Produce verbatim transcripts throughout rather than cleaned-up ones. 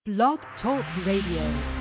Blog Talk Radio.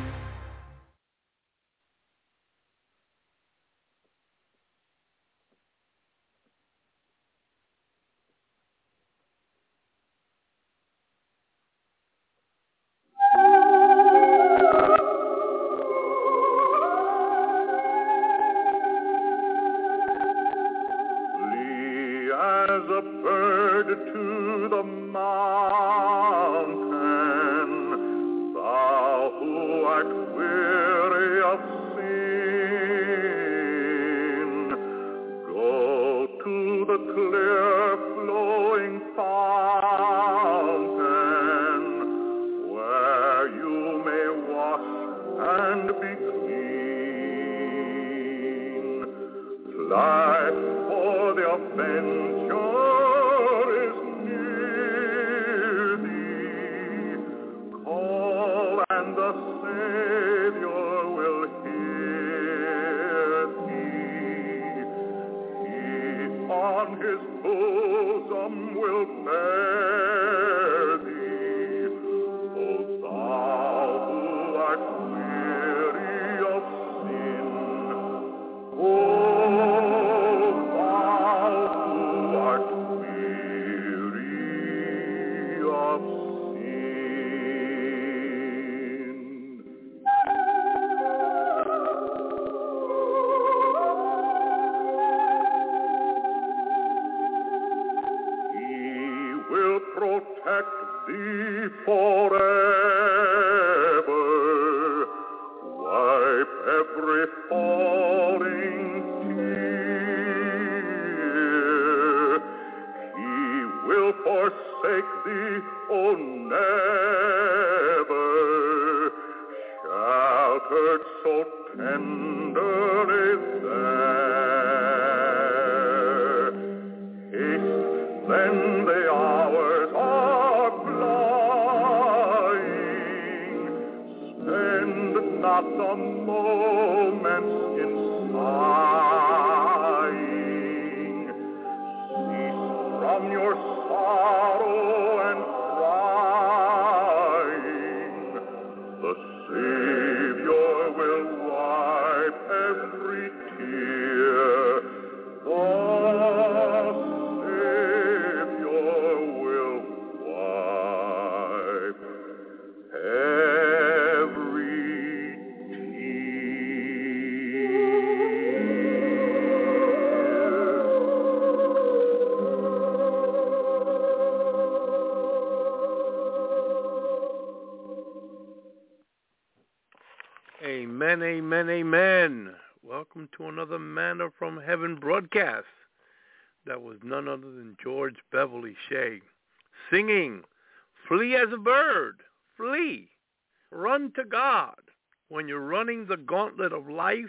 Amen, amen, amen. Welcome to another Manna from Heaven broadcast. That was none other than George Beverly Shea singing, "Flee as a bird, flee, run to God. When you're running the gauntlet of life,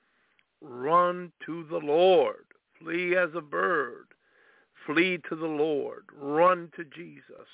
run to the Lord. Flee as a bird, flee to the Lord, run to Jesus."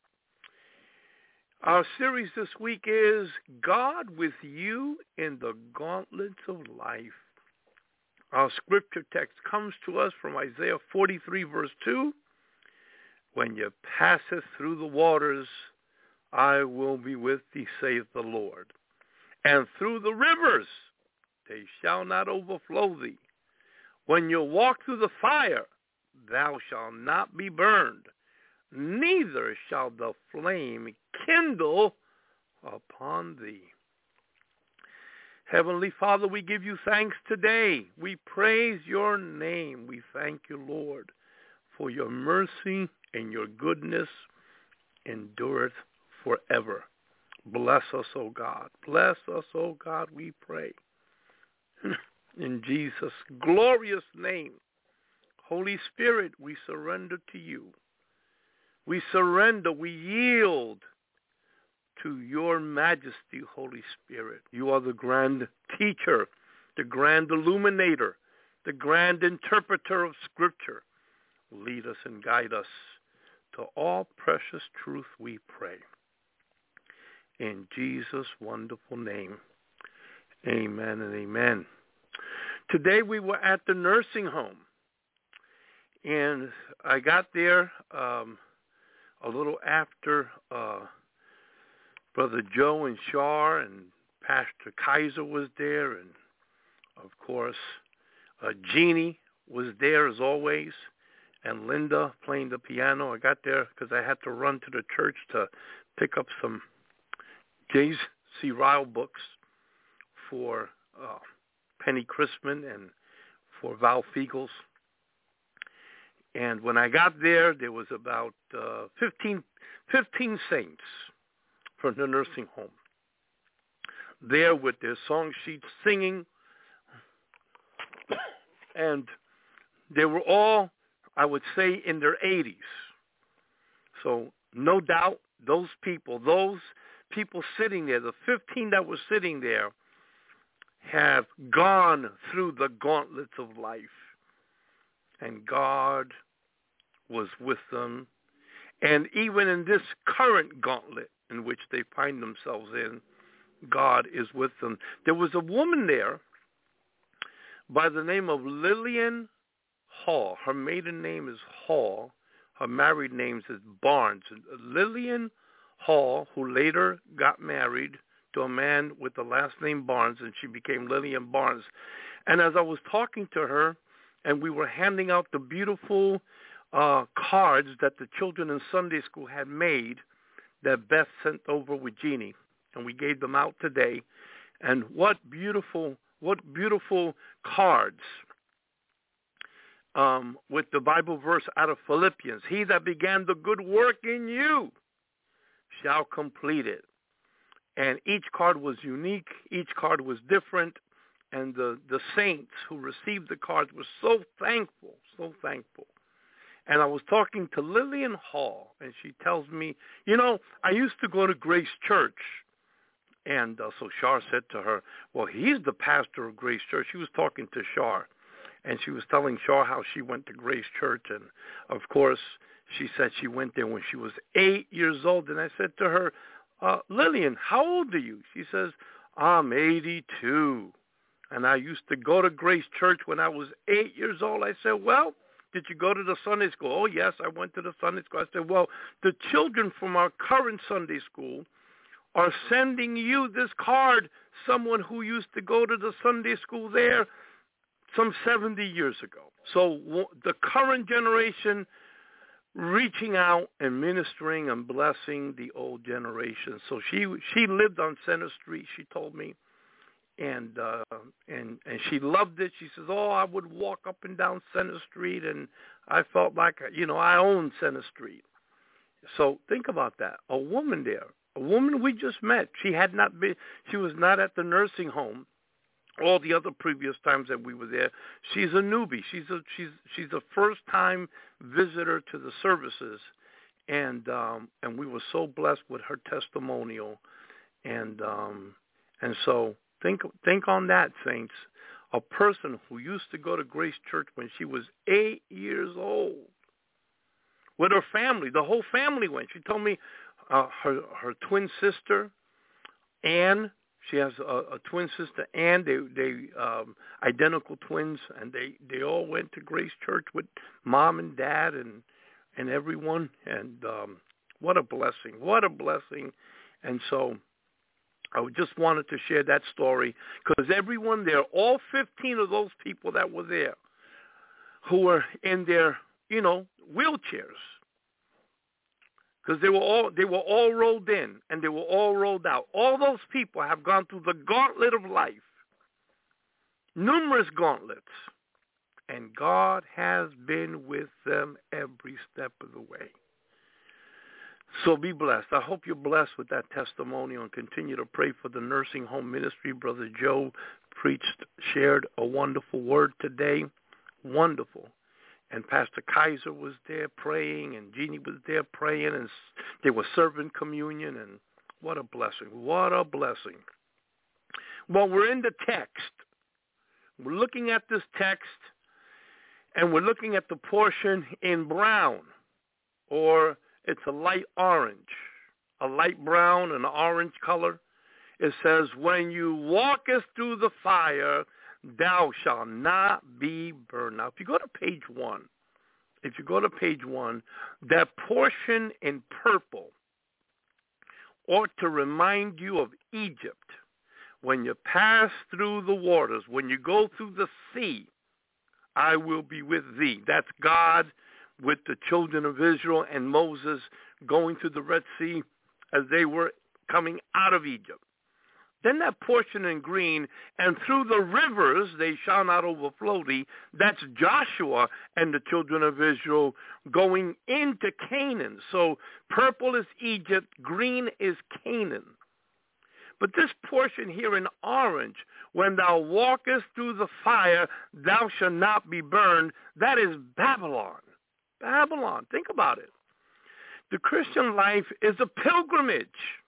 Our series this week is God with You in the Gauntlets of Life. Our scripture text comes to us from Isaiah forty-three, verse two. "When you passeth through the waters, I will be with thee, saith the Lord. And through the rivers, they shall not overflow thee. When you walk through the fire, thou shalt not be burned, neither shall the flame kindle upon thee." Heavenly Father, we give you thanks today. We praise your name. We thank you, Lord, for your mercy and your goodness endureth forever. Bless us, O God. Bless us, O God, we pray. In Jesus' glorious name, Holy Spirit, we surrender to you. We surrender, we yield to your majesty, Holy Spirit. You are the grand teacher, the grand illuminator, the grand interpreter of Scripture. Lead us and guide us to all precious truth, we pray. In Jesus' wonderful name, amen and amen. Today we were at the nursing home, and I got there um, a little after uh, Brother Joe and Shar, and Pastor Kaiser was there, and, of course, uh, Jeannie was there as always, and Linda playing the piano. I got there because I had to run to the church to pick up some J C Ryle books for uh, Penny Chrisman and for Val Fiegels. And when I got there, there was about uh, fifteen, fifteen saints from the nursing home there with their song sheets singing. And they were all, I would say, in their eighties. So no doubt those people, those people sitting there, the fifteen that were sitting there, have gone through the gauntlets of life. And God was with them. And even in this current gauntlet in which they find themselves in, God is with them. There was a woman there by the name of Lillian Hall. Her maiden name is Hall. Her married name is Barnes. Lillian Hall, who later got married to a man with the last name Barnes, and she became Lillian Barnes. And as I was talking to her, and we were handing out the beautiful uh, cards that the children in Sunday school had made that Beth sent over with Jeannie, and we gave them out today. And what beautiful, what beautiful cards um, with the Bible verse out of Philippians. He that began the good work in you shall complete it. And each card was unique. Each card was different. And the, the saints who received the cards were so thankful, so thankful. And I was talking to Lillian Hall, and she tells me, you know, I used to go to Grace Church. And uh, so Shar said to her, well, he's the pastor of Grace Church. She was talking to Shar, and she was telling Shar how she went to Grace Church. And, of course, she said she went there when she was eight years old. And I said to her, uh, Lillian, how old are you? She says, I'm eighty-two. And I used to go to Grace Church when I was eight years old. I said, well, did you go to the Sunday school? Oh, yes, I went to the Sunday school. I said, well, the children from our current Sunday school are sending you this card, someone who used to go to the Sunday school there some seventy years ago. So the current generation reaching out and ministering and blessing the old generation. So she she lived on Center Street, she told me, and uh, and and she loved it. She says, oh, I would walk up and down Center Street, and I felt like, you know, I owned Center Street. So think about that. A woman there, a woman we just met. She had not been, she was not at the nursing home all the other previous times that we were there. She's a newbie. She's a she's she's a first time visitor to the services, and um, and we were so blessed with her testimonial, and um, and so think think on that, saints. A person who used to go to Grace Church when she was eight years old, with her family. The whole family went. She told me uh, her her twin sister, Ann. She has a, a twin sister, Ann. They they um, identical twins, and they, they all went to Grace Church with mom and dad and and everyone. And um, what a blessing! What a blessing! And so I just wanted to share that story because everyone there, all fifteen of those people that were there, who were in their you know wheelchairs. Because they were all they were all rolled in and they were all rolled out. All those people have gone through the gauntlet of life, numerous gauntlets, and God has been with them every step of the way. So be blessed. I hope you're blessed with that testimonial, and continue to pray for the nursing home ministry. Brother Joe preached, shared a wonderful word today. Wonderful. And Pastor Kaiser was there praying, and Jeannie was there praying, and they were serving communion, and what a blessing. What a blessing. Well, we're in the text. We're looking at this text, and we're looking at the portion in brown, or it's a light orange, a light brown and orange color. It says, when you walkest through the fire, thou shalt not be burned. Now, if you go to page one, if you go to page one, that portion in purple ought to remind you of Egypt. When you pass through the waters, when you go through the sea, I will be with thee. That's God with the children of Israel and Moses going through the Red Sea as they were coming out of Egypt. Then that portion in green, and through the rivers they shall not overflow thee. That's Joshua and the children of Israel going into Canaan. So purple is Egypt, green is Canaan. But this portion here in orange, when thou walkest through the fire, thou shalt not be burned, that is Babylon. Babylon, think about it. The Christian life is a pilgrimage.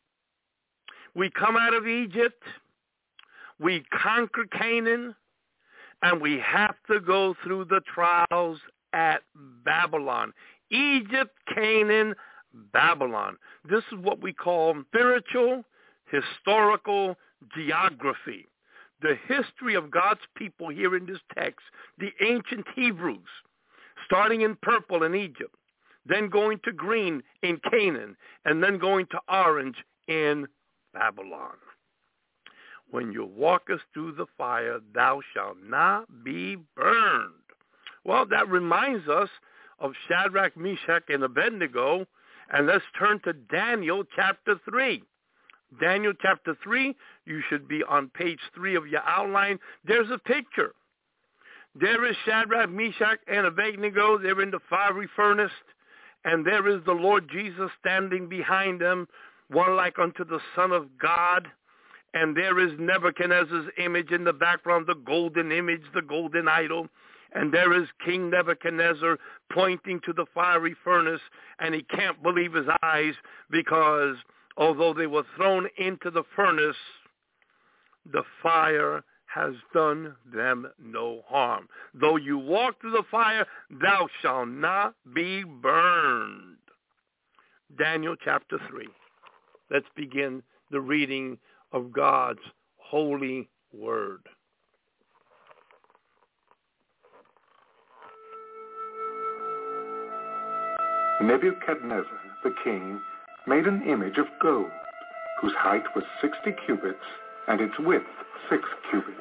We come out of Egypt, we conquer Canaan, and we have to go through the trials at Babylon. Egypt, Canaan, Babylon. This is what we call spiritual, historical geography. The history of God's people here in this text, the ancient Hebrews, starting in purple in Egypt, then going to green in Canaan, and then going to orange in Babylon. When you walkest through the fire, thou shalt not be burned. Well, that reminds us of Shadrach, Meshach, and Abednego. And let's turn to Daniel chapter three. Daniel chapter three, you should be on page three of your outline. There's a picture. There is Shadrach, Meshach, and Abednego. They're in the fiery furnace. And there is the Lord Jesus standing behind them, one like unto the Son of God. And there is Nebuchadnezzar's image in the background, the golden image, the golden idol. And there is King Nebuchadnezzar pointing to the fiery furnace, and he can't believe his eyes because although they were thrown into the furnace, the fire has done them no harm. Though you walk through the fire, thou shalt not be burned. Daniel chapter three. Let's begin the reading of God's holy word. Nebuchadnezzar, the king, made an image of gold, whose height was sixty cubits, and its width six cubits.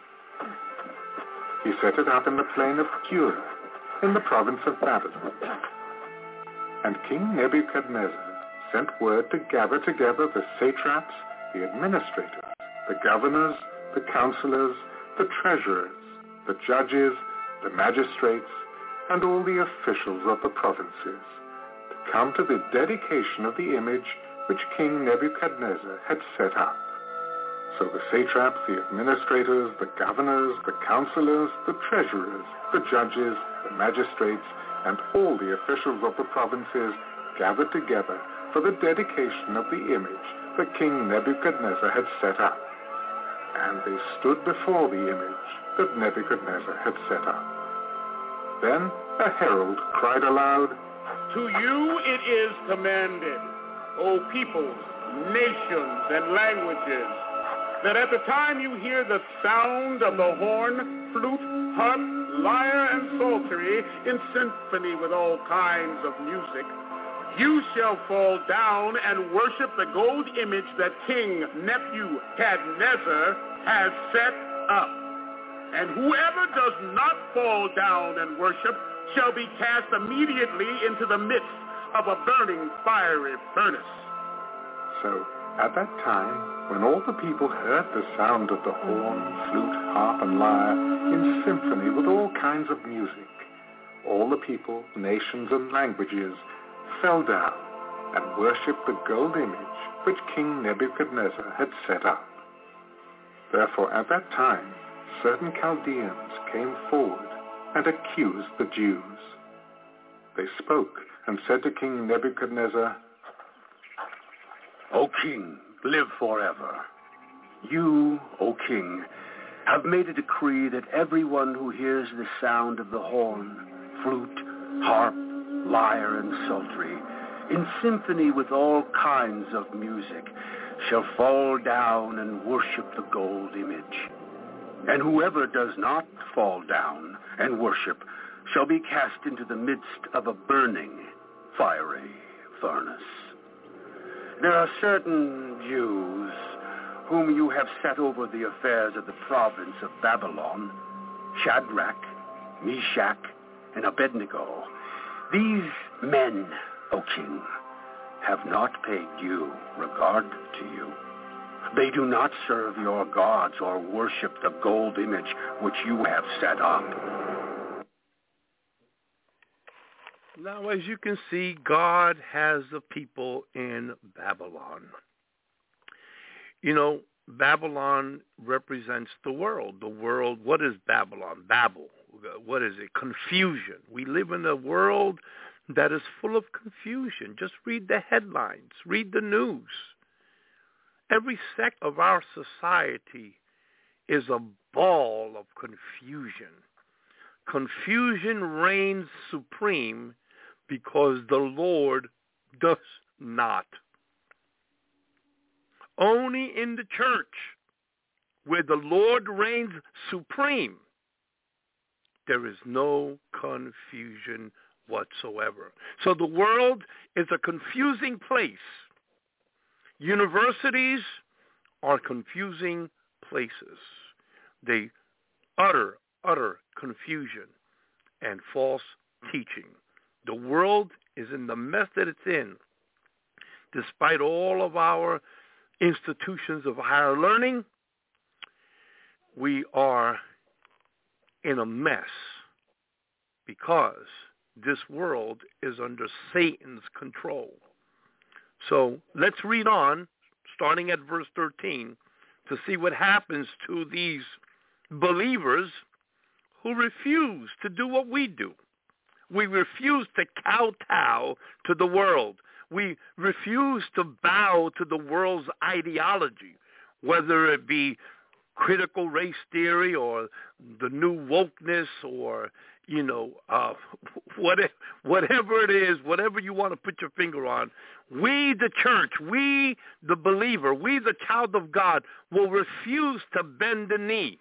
He set it up in the plain of Dura, in the province of Babylon. And King Nebuchadnezzar sent word to gather together the satraps, the administrators, the governors, the counselors, the treasurers, the judges, the magistrates, and all the officials of the provinces, to come to the dedication of the image which King Nebuchadnezzar had set up. So the satraps, the administrators, the governors, the counselors, the treasurers, the judges, the magistrates, and all the officials of the provinces gathered together for the dedication of the image that King Nebuchadnezzar had set up. And they stood before the image that Nebuchadnezzar had set up. Then a herald cried aloud, "To you it is commanded, O peoples, nations, and languages, that at the time you hear the sound of the horn, flute, harp, lyre, and psaltery in symphony with all kinds of music, you shall fall down and worship the gold image that King Nebuchadnezzar has set up. And whoever does not fall down and worship shall be cast immediately into the midst of a burning fiery furnace." So at that time, when all the people heard the sound of the horn, flute, harp, and lyre in symphony with all kinds of music, all the people, nations, and languages fell down and worshipped the gold image which King Nebuchadnezzar had set up. Therefore at that time certain Chaldeans came forward and accused the Jews. They spoke and said to King Nebuchadnezzar, "O king, live forever. You, O king, have made a decree that everyone who hears the sound of the horn, flute, harp, lyre, and psaltery, in symphony with all kinds of music, shall fall down and worship the gold image. And whoever does not fall down and worship shall be cast into the midst of a burning, fiery furnace. There are certain Jews whom you have set over the affairs of the province of Babylon, Shadrach, Meshach, and Abednego. These men, O king, have not paid due regard to you. They do not serve your gods or worship the gold image which you have set up. Now, as you can see, God has a people in Babylon. You know, Babylon represents the world. The world, what is Babylon? Babel. What is it? Confusion. We live in a world that is full of confusion. Just read the headlines. Read the news. Every sect of our society is a ball of confusion. Confusion reigns supreme because the Lord does not. Only in the church, where the Lord reigns supreme, there is no confusion whatsoever. So the world is a confusing place. Universities are confusing places. They utter, utter confusion and false teaching. The world is in the mess that it's in. Despite all of our institutions of higher learning, we are in a mess because this world is under Satan's control. So let's read on, starting at verse thirteen, to see what happens to these believers who refuse to do what we do. We refuse to kowtow to the world. We refuse to bow to the world's ideology, whether it be critical race theory or the new wokeness or, you know, uh, whatever, whatever it is, whatever you want to put your finger on. We, the church, we, the believer, we, the child of God, will refuse to bend the knee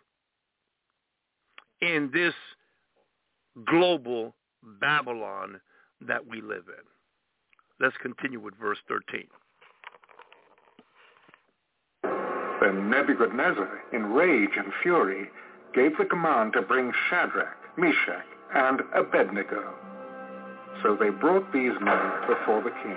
in this global Babylon that we live in. Let's continue with verse thirteen. Then Nebuchadnezzar, in rage and fury, gave the command to bring Shadrach, Meshach, and Abednego. So they brought these men before the king.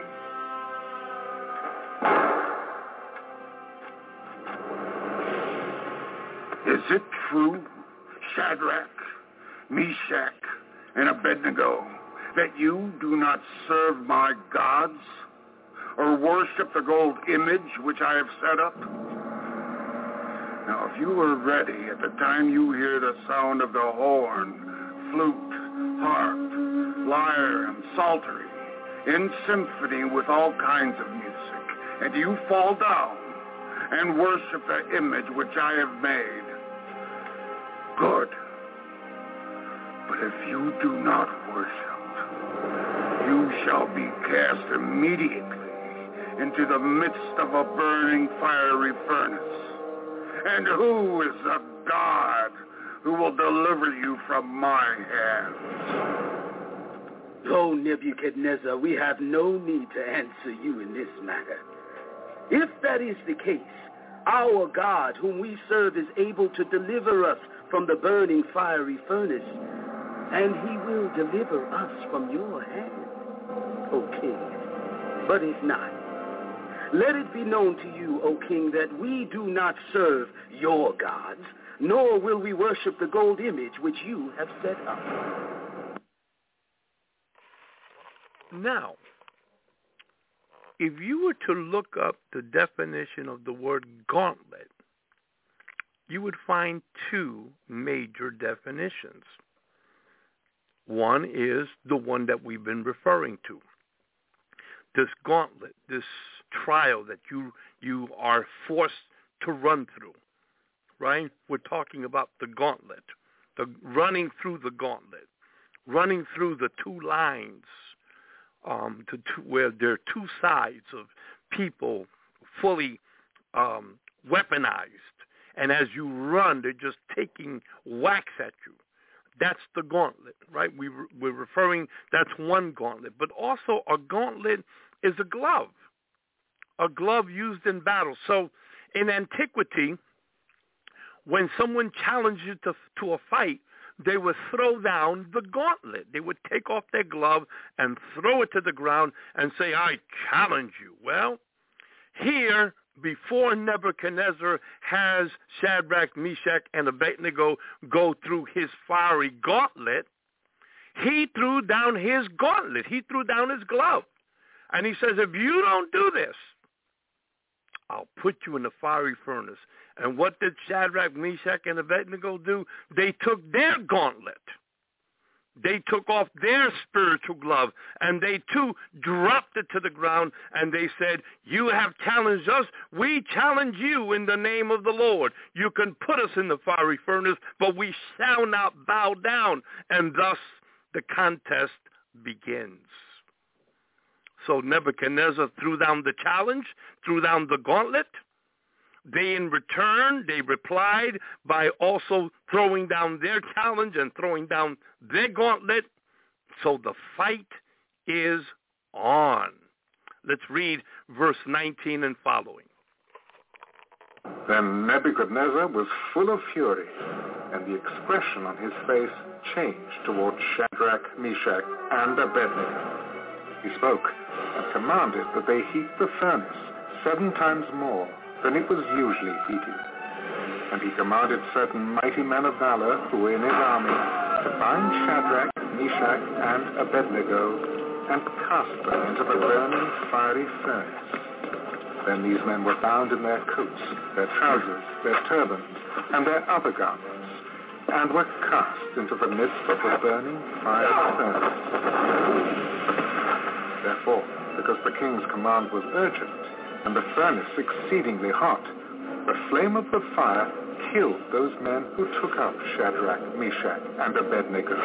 Is it true, Shadrach, Meshach, and Abednego, that you do not serve my gods or worship the gold image which I have set up? Now, if you are ready at the time you hear the sound of the horn, flute, harp, lyre, and psaltery, in symphony with all kinds of music, and you fall down and worship the image which I have made, good. But if you do not worship, you shall be cast immediately into the midst of a burning fiery furnace. And who is the God who will deliver you from my hands? O Nebuchadnezzar, we have no need to answer you in this matter. If that is the case, our God, whom we serve, is able to deliver us from the burning fiery furnace, and he will deliver us from your hand, O king. But if not, let it be known to you, O king, that we do not serve your gods, nor will we worship the gold image which you have set up. Now, if you were to look up the definition of the word gauntlet, you would find two major definitions. One is the one that we've been referring to. This gauntlet, this trial that you you are forced to run through, right? We're talking about the gauntlet, the running through the gauntlet, running through the two lines, um, to two, where there are two sides of people fully um, weaponized, and as you run, they're just taking whacks at you. That's the gauntlet, right? We, we're referring, that's one gauntlet. But also a gauntlet is a glove. a glove used in battle. So in antiquity, when someone challenged you to, to a fight, they would throw down the gauntlet. They would take off their glove and throw it to the ground and say, I challenge you. Well, here, before Nebuchadnezzar has Shadrach, Meshach, and Abednego go through his fiery gauntlet, he threw down his gauntlet. He threw down his glove. And he says, if you don't do this, I'll put you in the fiery furnace. And what did Shadrach, Meshach, and Abednego do? They took their gauntlet. They took off their spiritual glove, and they too dropped it to the ground, and they said, you have challenged us. We challenge you in the name of the Lord. You can put us in the fiery furnace, but we shall not bow down. And thus the contest begins. So Nebuchadnezzar threw down the challenge, threw down the gauntlet. They, in return, they replied by also throwing down their challenge and throwing down their gauntlet. So the fight is on. Let's read verse nineteen and following. Then Nebuchadnezzar was full of fury, and the expression on his face changed towards Shadrach, Meshach, and Abednego. He spoke and commanded that they heat the furnace seven times more than it was usually heated. And he commanded certain mighty men of valor who were in his army to bind Shadrach, Meshach, and Abednego and cast them into the burning fiery furnace. Then these men were bound in their coats, their trousers, their turbans, and their other garments, and were cast into the midst of the burning fiery furnace. Therefore, because the king's command was urgent, and the furnace exceedingly hot, the flame of the fire killed those men who took up Shadrach, Meshach, and Abednego.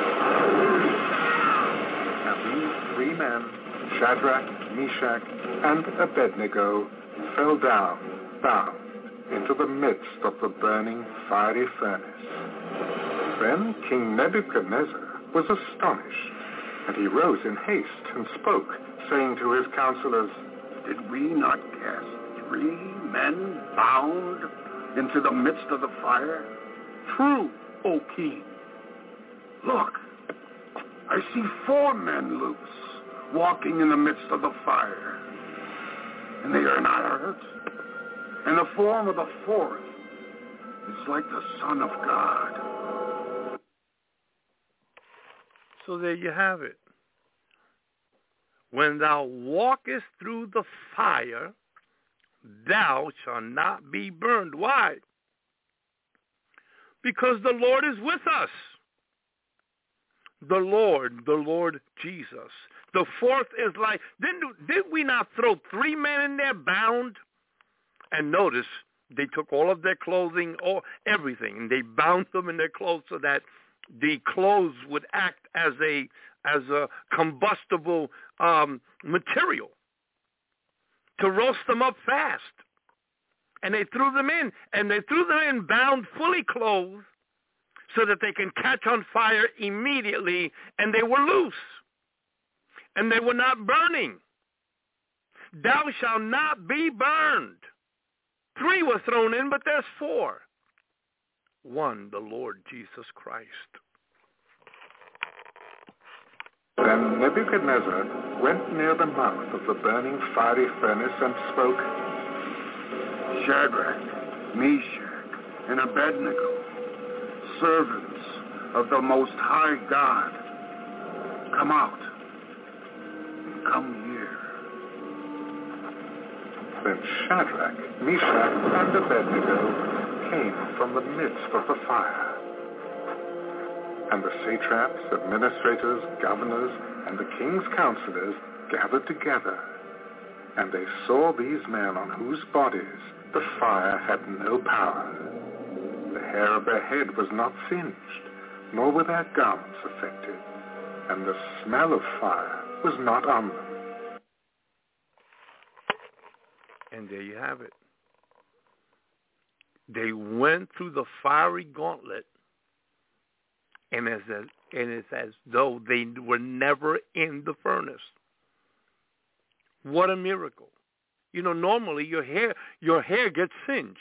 Now these three men, Shadrach, Meshach, and Abednego, fell down, bound, into the midst of the burning fiery furnace. Then King Nebuchadnezzar was astonished, and he rose in haste and spoke, saying to his counselors, Did we not cast three men bound into the midst of the fire? True, O king. Look, I see four men loose, walking in the midst of the fire, and they are not hurt. And the form of the fourth is like the Son of God. So there you have it. When thou walkest through the fire, thou shalt not be burned. Why? Because the Lord is with us. The Lord, the Lord Jesus. The fourth is like, didn't, did we not throw three men in there bound? And notice, they took all of their clothing, all, everything, and they bound them in their clothes so that the clothes would act as a as a combustible um, material to roast them up fast. And they threw them in, and they threw them in bound, fully clothed, so that they can catch on fire immediately, and they were loose, and they were not burning. Thou shalt not be burned. Three were thrown in, but there's four. One, the Lord Jesus Christ. Then Nebuchadnezzar went near the mouth of the burning fiery furnace and spoke, Shadrach, Meshach, and Abednego, servants of the Most High God, come out and come here. Then Shadrach, Meshach, and Abednego came from the midst of the fire. And the satraps, administrators, governors, and the king's counselors gathered together, and they saw these men on whose bodies the fire had no power. The hair of their head was not singed, nor were their garments affected, and the smell of fire was not on them. And there you have it. They went through the fiery gauntlet, and as a, and it's as though they were never in the furnace. What a miracle. you know, normally your hair your hair gets singed.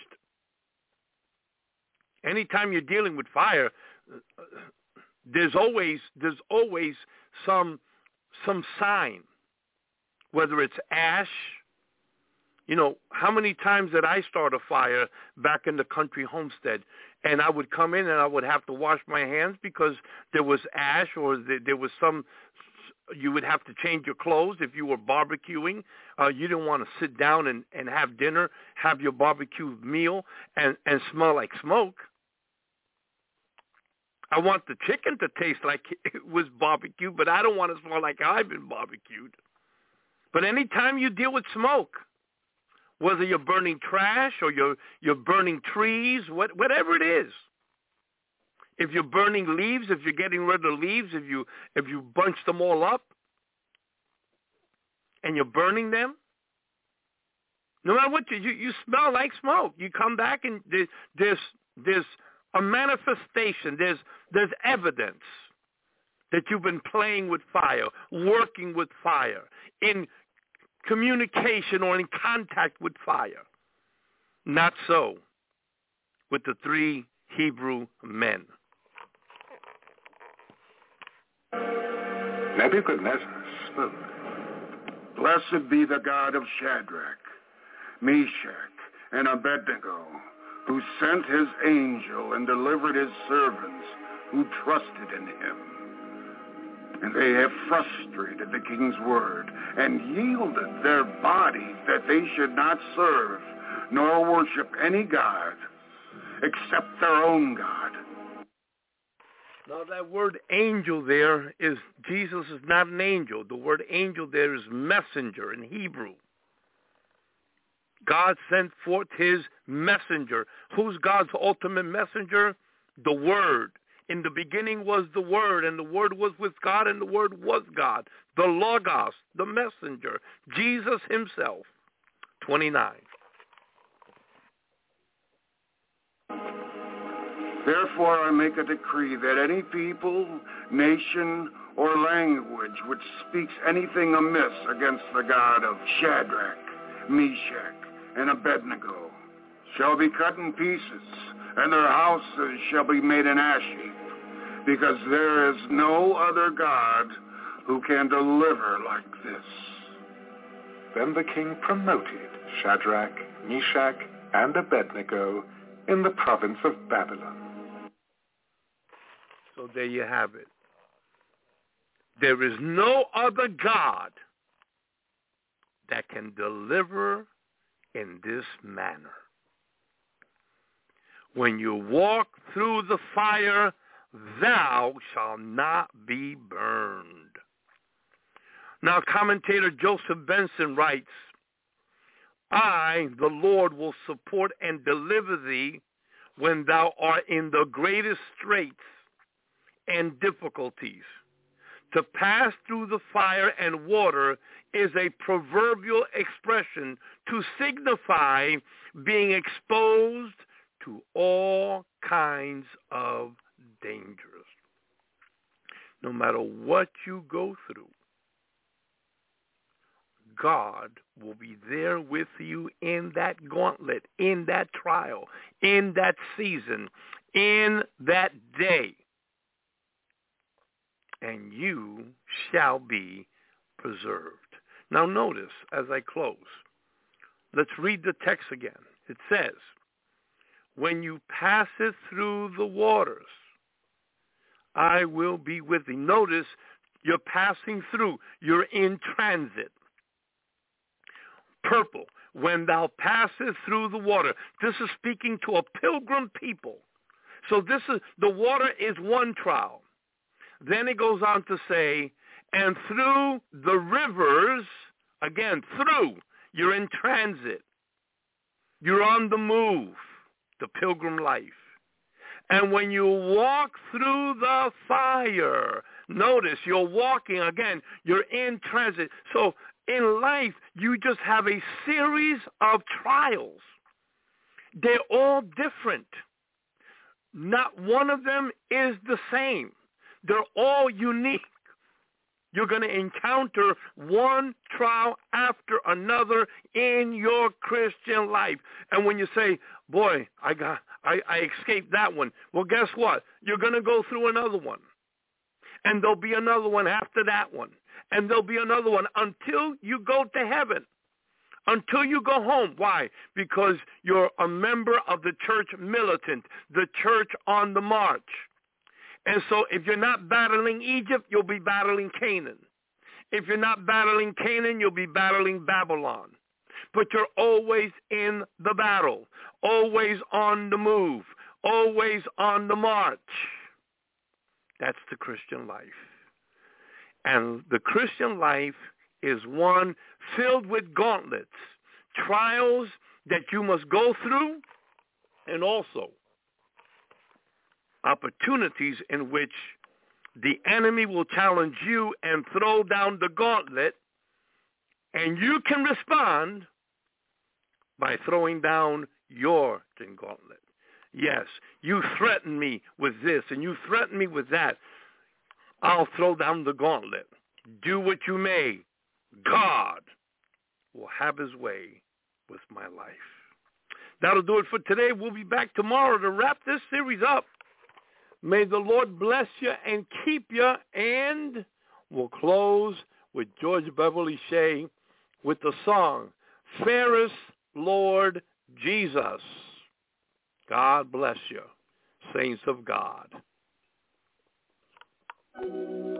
Anytime you're dealing with fire, there's always there's always some some sign, whether it's ash. You know, how many times did I start a fire back in the country homestead, and I would come in and I would have to wash my hands because there was ash, or there was some, you would have to change your clothes if you were barbecuing. Uh, you didn't want to sit down and, and have dinner, have your barbecue meal, and, and smell like smoke. I want the chicken to taste like it was barbecue, but I don't want to smell like I've been barbecued. But anytime you deal with smoke, whether you're burning trash or you're you're burning trees, what, whatever it is. If you're burning leaves, if you're getting rid of leaves, if you if you bunch them all up and you're burning them, no matter what you you, you smell like smoke. You come back and there, there's there's a manifestation. There's there's evidence that you've been playing with fire, working with fire, in communication or in contact with fire. Not so with the three Hebrew men. Nebuchadnezzar spoke. Blessed be the God of Shadrach, Meshach, and Abednego, who sent his angel and delivered his servants who trusted in him. And they have frustrated the king's word and yielded their bodies that they should not serve nor worship any god except their own God. Now that word angel there is, Jesus is not an angel. The word angel there is messenger in Hebrew. God sent forth his messenger. Who's God's ultimate messenger? The Word. In the beginning was the Word, and the Word was with God, and the Word was God. The Logos, the messenger, Jesus himself. twenty-nine. Therefore I make a decree that any people, nation, or language which speaks anything amiss against the God of Shadrach, Meshach, and Abednego shall be cut in pieces, and their houses shall be made an ash heap, because there is no other God who can deliver like this. Then the king promoted Shadrach, Meshach, and Abednego in the province of Babylon. So there you have it. There is no other God that can deliver in this manner. When you walk through the fire, thou shalt not be burned. Now, commentator Joseph Benson writes, I, the Lord, will support and deliver thee when thou art in the greatest straits and difficulties. To pass through the fire and water is a proverbial expression to signify being exposed to all kinds of dangers. No matter what you go through, God will be there with you in that gauntlet, in that trial, in that season, in that day. And you shall be preserved. Now notice, as I close, let's read the text again. It says, when you passeth through the waters, I will be with thee. Notice, you're passing through. You're in transit. Purple, when thou passest through the water. This is speaking to a pilgrim people. So this is, the water is one trial. Then it goes on to say, and through the rivers, again, through, you're in transit. You're on the move, the pilgrim life. And when you walk through the fire, notice you're walking, again, you're in transit. So in life, you just have a series of trials. They're all different. Not one of them is the same. They're all unique. You're going to encounter one trial after another in your Christian life. And when you say, boy, I got, I, I escaped that one. Well, guess what? You're going to go through another one. And there'll be another one after that one. And there'll be another one until you go to heaven. Until you go home. Why? Because you're a member of the church militant, the church on the march. And so if you're not battling Egypt, you'll be battling Canaan. If you're not battling Canaan, you'll be battling Babylon. But you're always in the battle, always on the move, always on the march. That's the Christian life. And the Christian life is one filled with gauntlets, trials that you must go through, and also opportunities in which the enemy will challenge you and throw down the gauntlet, and you can respond by throwing down your gauntlet. Yes, you threaten me with this, and you threaten me with that. I'll throw down the gauntlet. Do what you may. God will have his way with my life. That'll do it for today. We'll be back tomorrow to wrap this series up. May the Lord bless you and keep you. And we'll close with George Beverly Shea with the song, Fairest Lord Jesus. God bless you, saints of God.